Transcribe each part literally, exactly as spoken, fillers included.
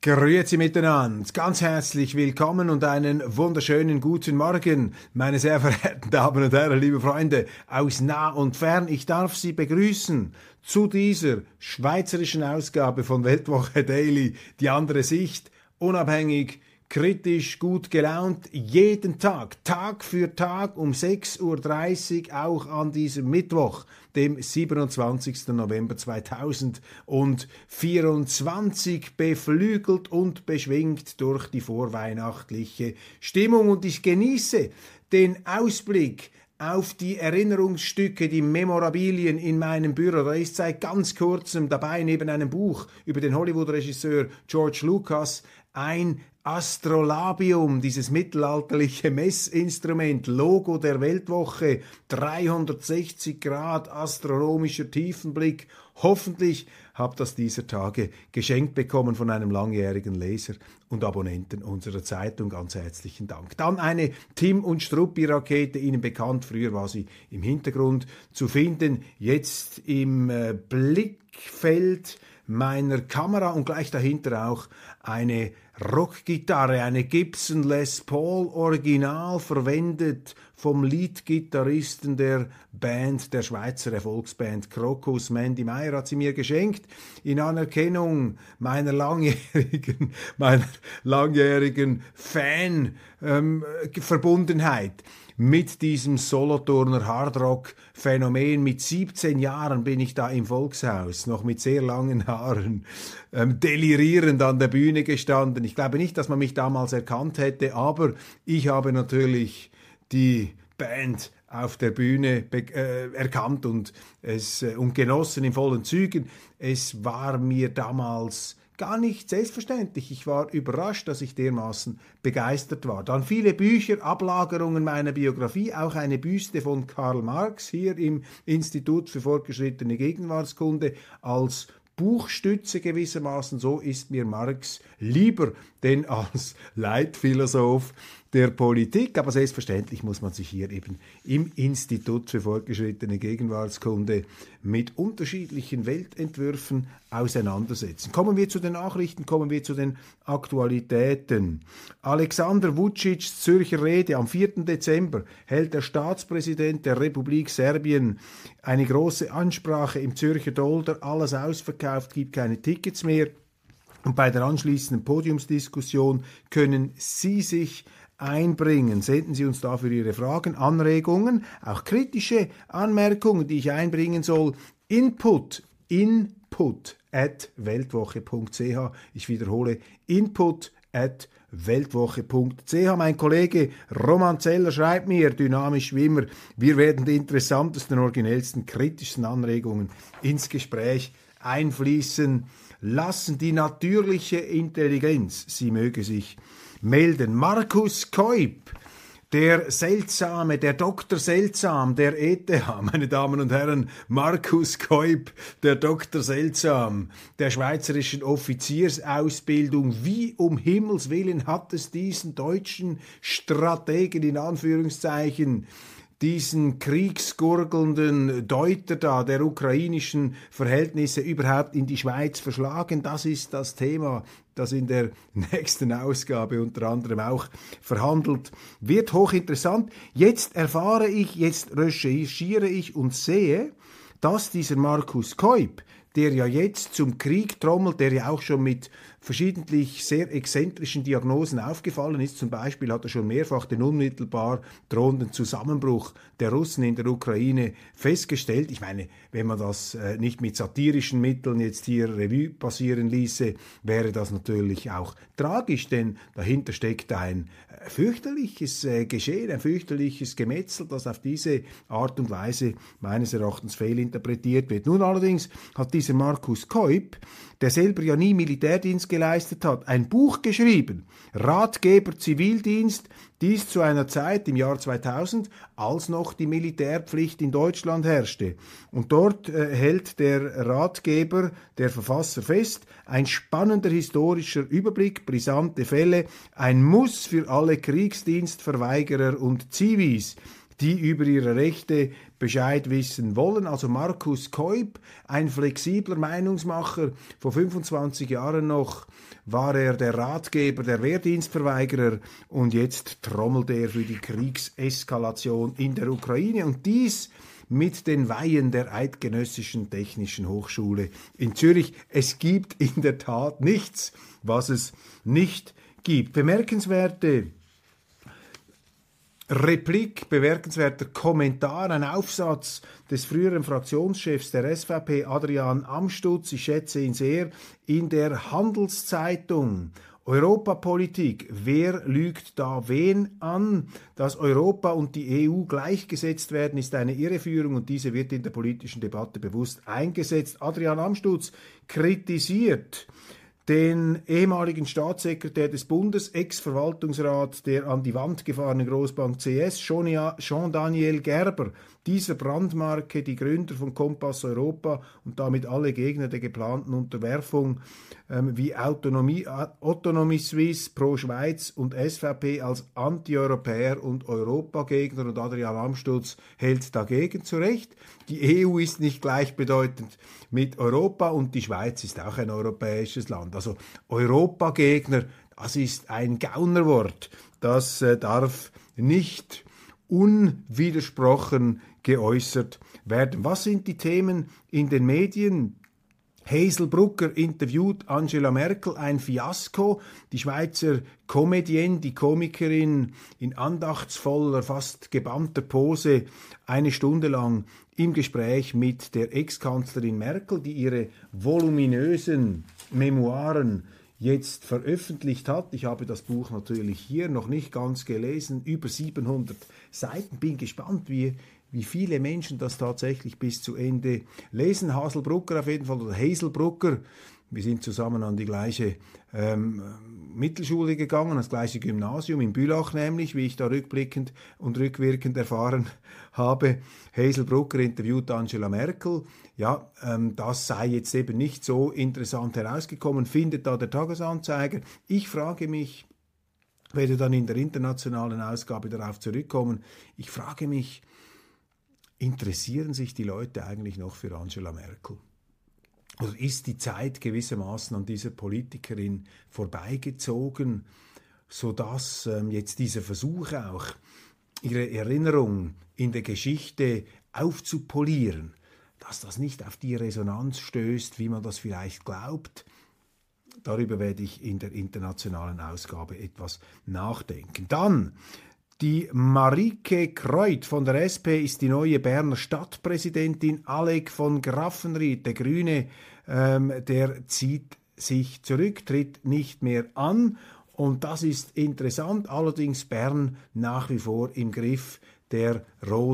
Grüezi miteinander, ganz herzlich willkommen und einen wunderschönen guten Morgen, meine sehr verehrten Damen und Herren, liebe Freunde aus nah und fern. Ich darf Sie begrüßen zu dieser schweizerischen Ausgabe von Weltwoche Daily, die andere Sicht, unabhängig, kritisch, gut gelaunt, jeden Tag, Tag für Tag um sechs Uhr dreißig, auch an diesem Mittwoch, dem siebenundzwanzigsten November zweitausendvierundzwanzig, beflügelt und beschwingt durch die vorweihnachtliche Stimmung. Und ich genieße den Ausblick auf die Erinnerungsstücke, die Memorabilien in meinem Büro. Da ist seit ganz kurzem dabei, neben einem Buch über den Hollywood-Regisseur George Lucas, ein Astrolabium, dieses mittelalterliche Messinstrument, Logo der Weltwoche, dreihundertsechzig Grad astronomischer Tiefenblick. Hoffentlich habt das dieser Tage geschenkt bekommen von einem langjährigen Leser und Abonnenten unserer Zeitung. Ganz herzlichen Dank. Dann eine Tim- und Struppi-Rakete, Ihnen bekannt. Früher war sie im Hintergrund zu finden, jetzt im äh, Blickfeld meiner Kamera und gleich dahinter auch eine Rockgitarre, eine Gibson Les Paul Original, verwendet vom Leadgitarristen der Band, der Schweizer Erfolgsband Krokus. Mandy Meyer hat sie mir geschenkt, in Anerkennung meiner langjährigen, meiner langjährigen Fan-Verbundenheit. Ähm, mit diesem Solothurner Hardrock-Phänomen. Mit siebzehn Jahren bin ich da im Volkshaus, noch mit sehr langen Haaren, ähm, delirierend an der Bühne gestanden. Ich glaube nicht, dass man mich damals erkannt hätte, aber ich habe natürlich die Band auf der Bühne äh, erkannt und, es, äh, und genossen in vollen Zügen. Es war mir damals gar nicht selbstverständlich. Ich war überrascht, dass ich dermaßen begeistert war. Dann viele Bücher, Ablagerungen meiner Biografie, auch eine Büste von Karl Marx hier im Institut für fortgeschrittene Gegenwartskunde als Buchstütze gewissermaßen. So ist mir Marx lieber denn als Leitphilosoph der Politik, aber selbstverständlich muss man sich hier eben im Institut für fortgeschrittene Gegenwartskunde mit unterschiedlichen Weltentwürfen auseinandersetzen. Kommen wir zu den Nachrichten, kommen wir zu den Aktualitäten. Alexander Vučićs Zürcher Rede am vierten Dezember hält der Staatspräsident der Republik Serbien eine große Ansprache im Zürcher Dolder, alles ausverkauft, gibt keine Tickets mehr. Und bei der anschließenden Podiumsdiskussion können Sie sich einbringen. Senden Sie uns dafür Ihre Fragen, Anregungen, auch kritische Anmerkungen, die ich einbringen soll. Input, input at weltwoche punkt c h. Ich wiederhole, input at weltwoche punkt c h. Mein Kollege Roman Zeller schreibt mir, dynamisch wie immer, wir werden die interessantesten, originellsten, kritischsten Anregungen ins Gespräch einfließen lassen. Die natürliche Intelligenz, sie möge sich melden. Markus Koip, der Seltsame, der Doktor Seltsam, der E T H, meine Damen und Herren, Markus Koip, der Doktor Seltsam, der schweizerischen Offiziersausbildung. Wie um Himmels Willen hat es diesen deutschen Strategen in Anführungszeichen, diesen kriegsgurgelnden Deuter da der ukrainischen Verhältnisse überhaupt in die Schweiz verschlagen? Das ist das Thema, das in der nächsten Ausgabe unter anderem auch verhandelt wird. Hochinteressant. Jetzt erfahre ich, jetzt recherchiere ich und sehe, dass dieser Markus Koip, der ja jetzt zum Krieg trommelt, der ja auch schon mit verschiedentlich sehr exzentrischen Diagnosen aufgefallen ist. Zum Beispiel hat er schon mehrfach den unmittelbar drohenden Zusammenbruch der Russen in der Ukraine festgestellt. Ich meine, wenn man das äh, nicht mit satirischen Mitteln jetzt hier Revue passieren ließe, wäre das natürlich auch tragisch, denn dahinter steckt ein äh, fürchterliches äh, Geschehen, ein fürchterliches Gemetzel, das auf diese Art und Weise meines Erachtens fehlinterpretiert wird. Nun allerdings hat dieser Markus Koip, der selber ja nie Militärdienst geleistet hat, ein Buch geschrieben, Ratgeber Zivildienst, dies zu einer Zeit im Jahr zweitausend, als noch die Militärpflicht in Deutschland herrschte. Und dort äh, hält der Ratgeber, der Verfasser fest, ein spannender historischer Überblick, brisante Fälle, ein Muss für alle Kriegsdienstverweigerer und Zivis. die über ihre Rechte Bescheid wissen wollen. Also Markus Keub, ein flexibler Meinungsmacher, vor fünfundzwanzig Jahren noch war er der Ratgeber der Wehrdienstverweigerer und jetzt trommelt er für die Kriegseskalation in der Ukraine und dies mit den Weihen der Eidgenössischen Technischen Hochschule in Zürich. Es gibt in der Tat nichts, was es nicht gibt. Bemerkenswerte Replik, bemerkenswerter Kommentar, ein Aufsatz des früheren Fraktionschefs der S V P, Adrian Amstutz, ich schätze ihn sehr, in der Handelszeitung. Europapolitik, wer lügt da wen an? Dass Europa und die E U gleichgesetzt werden, ist eine Irreführung und diese wird in der politischen Debatte bewusst eingesetzt. Adrian Amstutz kritisiert den ehemaligen Staatssekretär des Bundes, Ex-Verwaltungsrat der an die Wand gefahrenen Großbank C S, Jean-Daniel Gerber, dieser Brandmarke, die Gründer von Kompass Europa und damit alle Gegner der geplanten Unterwerfung ähm, wie Autonomie, Autonomie Suisse, Pro Schweiz und S V P als Anti-Europäer und Europagegner, und Adrian Amstutz hält dagegen zurecht. Die E U ist nicht gleichbedeutend mit Europa und die Schweiz ist auch ein europäisches Land. Also Europagegner, das ist ein Gaunerwort, das äh, darf nicht unwidersprochen geäußert werden. Was sind die Themen in den Medien? Hazel Brucker interviewt Angela Merkel, ein Fiasko. Die Schweizer Comedienne, die Komikerin, in andachtsvoller, fast gebannter Pose eine Stunde lang im Gespräch mit der Ex-Kanzlerin Merkel, die ihre voluminösen Memoiren jetzt veröffentlicht hat. Ich habe das Buch natürlich hier noch nicht ganz gelesen, über siebenhundert Seiten. Bin gespannt, wie, wie viele Menschen das tatsächlich bis zu Ende lesen. Haselbrucker auf jeden Fall, oder Hazelbrucker. Wir sind zusammen an die gleiche ähm, Mittelschule gegangen, das gleiche Gymnasium, in Bülach nämlich, wie ich da rückblickend und rückwirkend erfahren habe. Hazelbrucker interviewt Angela Merkel. Ja, ähm, das sei jetzt eben nicht so interessant herausgekommen, findet da der Tagesanzeiger. Ich frage mich, werde dann in der internationalen Ausgabe darauf zurückkommen, ich frage mich, interessieren sich die Leute eigentlich noch für Angela Merkel? Oder ist die Zeit gewissermaßen an dieser Politikerin vorbeigezogen, sodass ähm, jetzt dieser Versuch auch, ihre Erinnerung in der Geschichte aufzupolieren, dass das nicht auf die Resonanz stößt, wie man das vielleicht glaubt? Darüber werde ich in der internationalen Ausgabe etwas nachdenken. Dann die Marike Kreut von der S P ist die neue Berner Stadtpräsidentin. Alec von Graffenried, der Grüne, ähm, der zieht sich zurück, tritt nicht mehr an. Und das ist interessant. Allerdings Bern nach wie vor im Griff der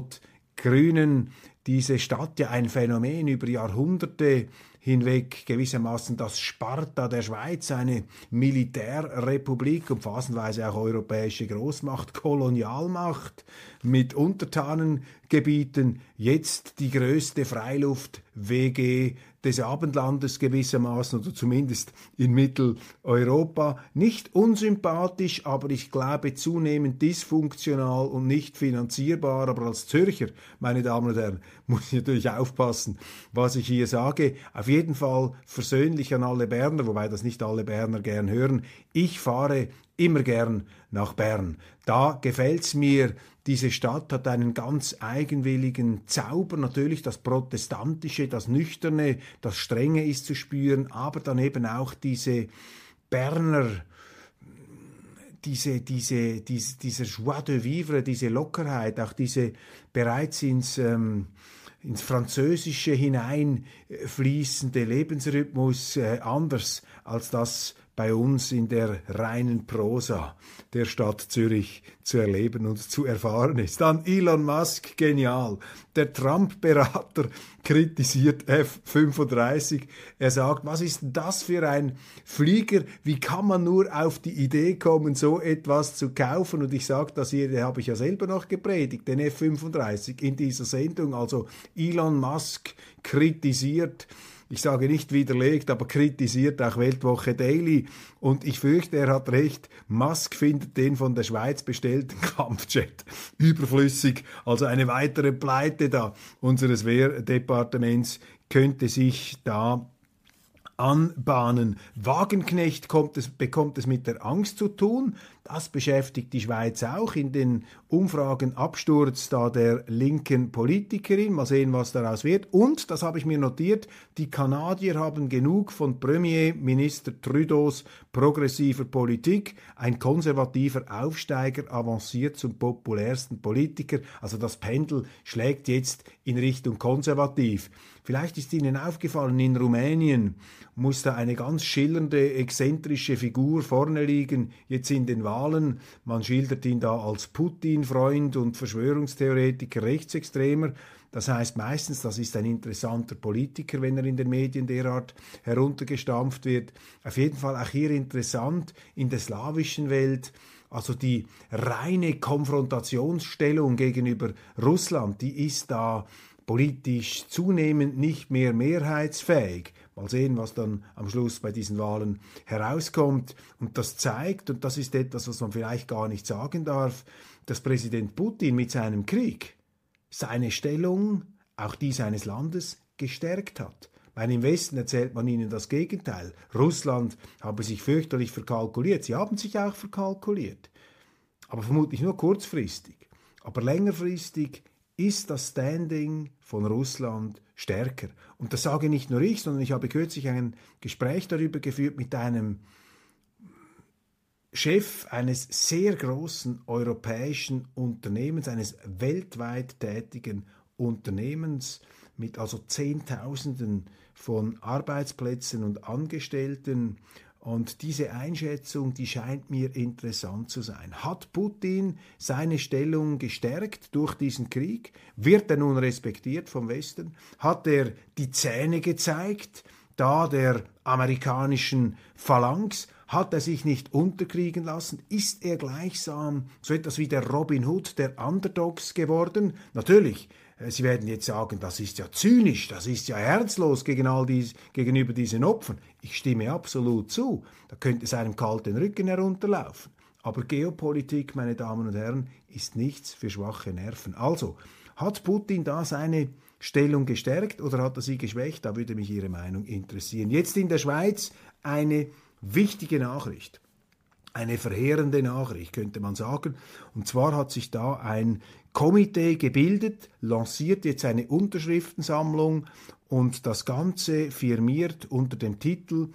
Rot-Grünen. Diese Stadt, ja ein Phänomen über Jahrhunderte hinweg, gewissermaßen das Sparta der Schweiz, eine Militärrepublik und phasenweise auch europäische Großmacht, Kolonialmacht mit Untertanengebieten, jetzt die größte Freiluft-W G des Abendlandes gewissermaßen, oder zumindest in Mitteleuropa. Nicht unsympathisch, aber ich glaube zunehmend dysfunktional und nicht finanzierbar. Aber als Zürcher, meine Damen und Herren, muss ich natürlich aufpassen, was ich hier sage. Auf jeden Fall versöhnlich an alle Berner, wobei das nicht alle Berner gern hören. Ich fahre immer gern nach Bern. Da gefällt's mir. Diese Stadt hat einen ganz eigenwilligen Zauber. Natürlich das Protestantische, das Nüchterne, das Strenge ist zu spüren, aber dann eben auch diese Berner, diese, diese, diese, dieser Joie de vivre, diese Lockerheit, auch diese bereits ins, ähm, ins Französische hineinfließende Lebensrhythmus, äh, anders als das bei uns in der reinen Prosa der Stadt Zürich zu erleben und zu erfahren ist. Dann Elon Musk, genial. Der Trump-Berater kritisiert F fünfunddreißig. Er sagt, was ist denn das für ein Flieger? Wie kann man nur auf die Idee kommen, so etwas zu kaufen? Und ich sage das hier, den habe ich ja selber noch gepredigt, den F fünfunddreißig in dieser Sendung. Also Elon Musk kritisiert ich sage nicht widerlegt, aber kritisiert auch Weltwoche Daily. Und ich fürchte, er hat recht. Musk findet den von der Schweiz bestellten Kampfjet überflüssig. Also eine weitere Pleite da unseres Wehrdepartements könnte sich da anbahnen. Wagenknecht kommt es, bekommt es mit der Angst zu tun. Das beschäftigt die Schweiz auch. In den Umfragen Absturz da der linken Politikerin. Mal sehen, was daraus wird. Und, das habe ich mir notiert, die Kanadier haben genug von Premierminister Trudeaus progressiver Politik. Ein konservativer Aufsteiger avanciert zum populärsten Politiker. Also das Pendel schlägt jetzt in Richtung konservativ. Vielleicht ist Ihnen aufgefallen, in Rumänien muss da eine ganz schillernde, exzentrische Figur vorne liegen, jetzt in den Wahlen. Man schildert ihn da als Putin-Freund und Verschwörungstheoretiker, Rechtsextremer. Das heißt meistens, das ist ein interessanter Politiker, wenn er in den Medien derart heruntergestampft wird. Auf jeden Fall auch hier interessant in der slawischen Welt. Also die reine Konfrontationsstellung gegenüber Russland, die ist da politisch zunehmend nicht mehr mehrheitsfähig. Mal sehen, was dann am Schluss bei diesen Wahlen herauskommt. Und das zeigt, und das ist etwas, was man vielleicht gar nicht sagen darf, dass Präsident Putin mit seinem Krieg seine Stellung, auch die seines Landes, gestärkt hat. Weil im Westen erzählt man ihnen das Gegenteil. Russland habe sich fürchterlich verkalkuliert. Sie haben sich auch verkalkuliert. Aber vermutlich nur kurzfristig. Aber längerfristig ist das Standing von Russland stärker. Und das sage nicht nur ich, sondern ich habe kürzlich ein Gespräch darüber geführt mit einem Chef eines sehr großen europäischen Unternehmens, eines weltweit tätigen Unternehmens mit also Zehntausenden von Arbeitsplätzen und Angestellten. Und diese Einschätzung, die scheint mir interessant zu sein. Hat Putin seine Stellung gestärkt durch diesen Krieg? Wird er nun respektiert vom Westen? Hat er die Zähne gezeigt, da der amerikanischen Phalanx? Hat er sich nicht unterkriegen lassen? Ist er gleichsam so etwas wie der Robin Hood der Underdogs geworden? Natürlich, Sie werden jetzt sagen, das ist ja zynisch, das ist ja herzlos gegen all dies, gegenüber diesen Opfern. Ich stimme absolut zu. Da könnte es einem kalt den Rücken herunterlaufen. Aber Geopolitik, meine Damen und Herren, ist nichts für schwache Nerven. Also, hat Putin da seine Stellung gestärkt oder hat er sie geschwächt? Da würde mich Ihre Meinung interessieren. Jetzt in der Schweiz eine wichtige Nachricht. Eine verheerende Nachricht, könnte man sagen. Und zwar hat sich da ein Komitee gebildet, lanciert jetzt eine Unterschriftensammlung und das Ganze firmiert unter dem Titel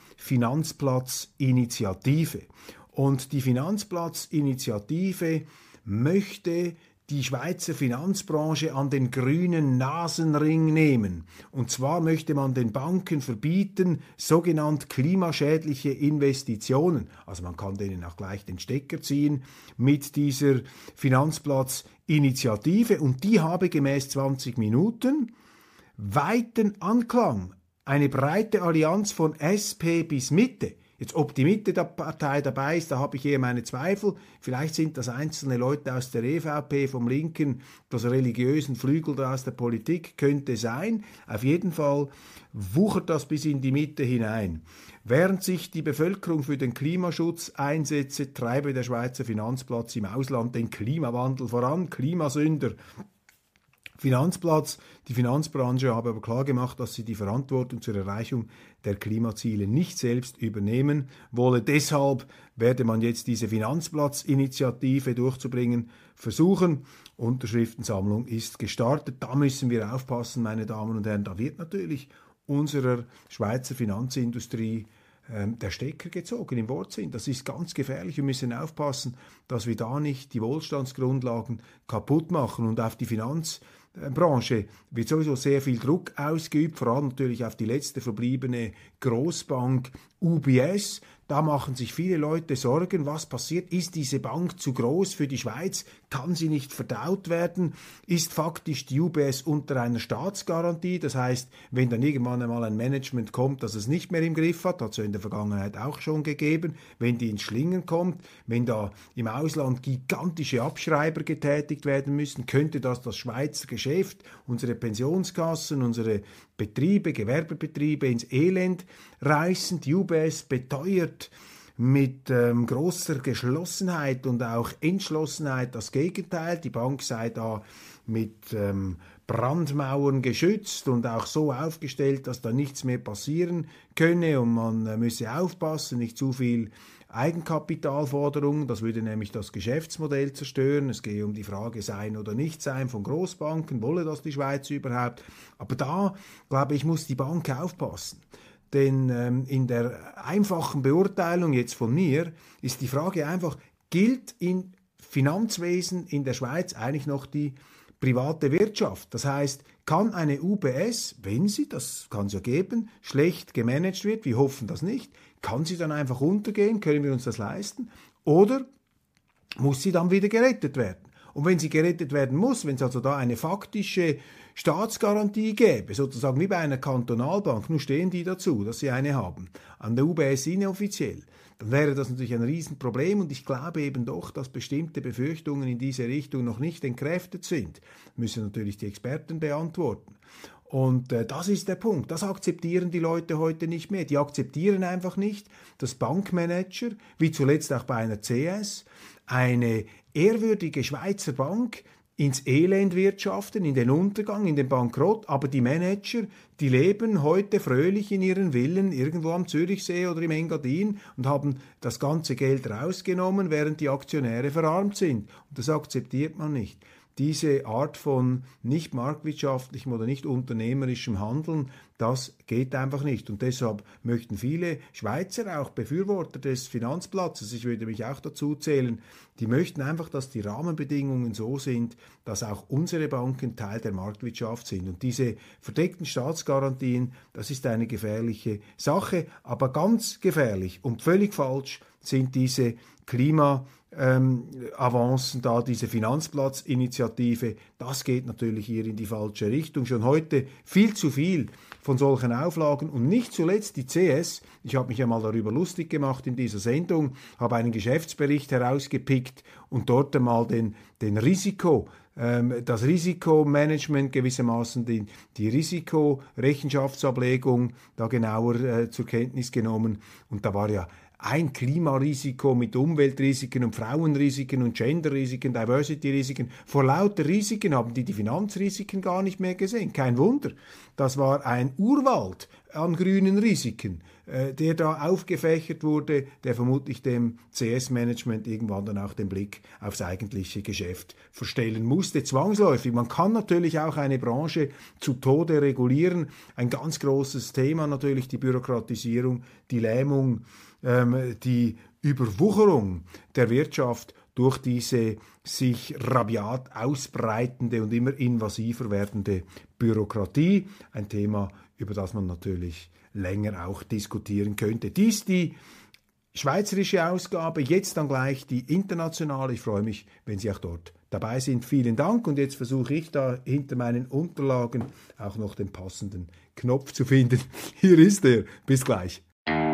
Finanzplatzinitiative. Und die Finanzplatzinitiative möchte die Schweizer Finanzbranche an den grünen Nasenring nehmen. Und zwar möchte man den Banken verbieten, sogenannt klimaschädliche Investitionen, also man kann denen auch gleich den Stecker ziehen, mit dieser Finanzplatzinitiative. Und die habe gemäß zwanzig Minuten weiten Anklang. Eine breite Allianz von S P bis Mitte. Jetzt, ob die Mitte der Partei dabei ist, da habe ich eher meine Zweifel. Vielleicht sind das einzelne Leute aus der E V P, vom linken, das religiösen Flügel da aus der Politik, könnte sein. Auf jeden Fall wuchert das bis in die Mitte hinein. Während sich die Bevölkerung für den Klimaschutz einsetze, treibe der Schweizer Finanzplatz im Ausland den Klimawandel voran. Klimasünder. Finanzplatz. Die Finanzbranche habe aber klargemacht, dass sie die Verantwortung zur Erreichung der Klimaziele nicht selbst übernehmen wolle. Deshalb werde man jetzt diese Finanzplatzinitiative durchzubringen versuchen. Unterschriftensammlung ist gestartet. Da müssen wir aufpassen, meine Damen und Herren. Da wird natürlich unserer Schweizer Finanzindustrie ähm, der Stecker gezogen im Wortsinn. Das ist ganz gefährlich. Wir müssen aufpassen, dass wir da nicht die Wohlstandsgrundlagen kaputt machen und auf die Finanz Branche wird sowieso sehr viel Druck ausgeübt, vor allem natürlich auf die letzte verbliebene Großbank U B S. Da machen sich viele Leute Sorgen, was passiert? Ist diese Bank zu groß für die Schweiz? Kann sie nicht verdaut werden? Ist faktisch die U B S unter einer Staatsgarantie? Das heißt, wenn dann irgendwann einmal ein Management kommt, das es nicht mehr im Griff hat, hat es ja in der Vergangenheit auch schon gegeben, wenn die ins Schlingern kommt, wenn da im Ausland gigantische Abschreiber getätigt werden müssen, könnte das das Schweizer Geschäft, unsere Pensionskassen, unsere Betriebe, Gewerbebetriebe ins Elend reißen. Die U B S beteuert mit ähm, großer Geschlossenheit und auch Entschlossenheit das Gegenteil. Die Bank sei da mit ähm, Brandmauern geschützt und auch so aufgestellt, dass da nichts mehr passieren könne und man äh, müsse aufpassen, nicht zu viel Eigenkapitalforderungen, das würde nämlich das Geschäftsmodell zerstören. Es gehe um die Frage sein oder nicht sein von Großbanken, wolle das die Schweiz überhaupt? Aber da, glaube ich, muss die Bank aufpassen. Denn ähm, in der einfachen Beurteilung jetzt von mir ist die Frage einfach, gilt im Finanzwesen in der Schweiz eigentlich noch die private Wirtschaft? Das heißt, kann eine U B S, wenn sie, das kann es ja geben, schlecht gemanagt wird, wir hoffen das nicht, kann sie dann einfach untergehen, können wir uns das leisten? Oder muss sie dann wieder gerettet werden? Und wenn sie gerettet werden muss, wenn es also da eine faktische Staatsgarantie gäbe, sozusagen wie bei einer Kantonalbank, nur stehen die dazu, dass sie eine haben, an der U B S inoffiziell, dann wäre das natürlich ein Riesenproblem und ich glaube eben doch, dass bestimmte Befürchtungen in diese Richtung noch nicht entkräftet sind. Müssen natürlich die Experten beantworten. Und äh, das ist der Punkt. Das akzeptieren die Leute heute nicht mehr. Die akzeptieren einfach nicht, dass Bankmanager, wie zuletzt auch bei einer C S, eine ehrwürdige Schweizer Bank ins Elend wirtschaften, in den Untergang, in den Bankrott, aber die Manager, die leben heute fröhlich in ihren Villen irgendwo am Zürichsee oder im Engadin und haben das ganze Geld rausgenommen, während die Aktionäre verarmt sind. Und das akzeptiert man nicht. Diese Art von nicht marktwirtschaftlichem oder nicht unternehmerischem Handeln, das geht einfach nicht. Und deshalb möchten viele Schweizer, auch Befürworter des Finanzplatzes, ich würde mich auch dazu zählen, die möchten einfach, dass die Rahmenbedingungen so sind, dass auch unsere Banken Teil der Marktwirtschaft sind. Und diese verdeckten Staatsgarantien, das ist eine gefährliche Sache, aber ganz gefährlich und völlig falsch sind diese Klima- Ähm, Avancen da, diese Finanzplatzinitiative, das geht natürlich hier in die falsche Richtung. Schon heute viel zu viel von solchen Auflagen und nicht zuletzt die C S. Ich habe mich ja mal darüber lustig gemacht in dieser Sendung, habe einen Geschäftsbericht herausgepickt und dort einmal den, den Risiko, ähm, das Risikomanagement gewissermaßen, die, die Risikorechenschaftsablegung da genauer äh, zur Kenntnis genommen und da war ja ein Klimarisiko mit Umweltrisiken und Frauenrisiken und Genderrisiken, Diversity-Risiken. Vor lauter Risiken haben die die Finanzrisiken gar nicht mehr gesehen. Kein Wunder. Das war ein Urwald an grünen Risiken, äh, der da aufgefächert wurde, der vermutlich dem C S-Management irgendwann dann auch den Blick aufs eigentliche Geschäft verstellen musste, zwangsläufig. Man kann natürlich auch eine Branche zu Tode regulieren. Ein ganz großes Thema natürlich die Bürokratisierung, die Lähmung, die Überwucherung der Wirtschaft durch diese sich rabiat ausbreitende und immer invasiver werdende Bürokratie. Ein Thema, über das man natürlich länger auch diskutieren könnte. Dies die schweizerische Ausgabe, jetzt dann gleich die internationale. Ich freue mich, wenn Sie auch dort dabei sind. Vielen Dank und jetzt versuche ich da hinter meinen Unterlagen auch noch den passenden Knopf zu finden. Hier ist er. Bis gleich.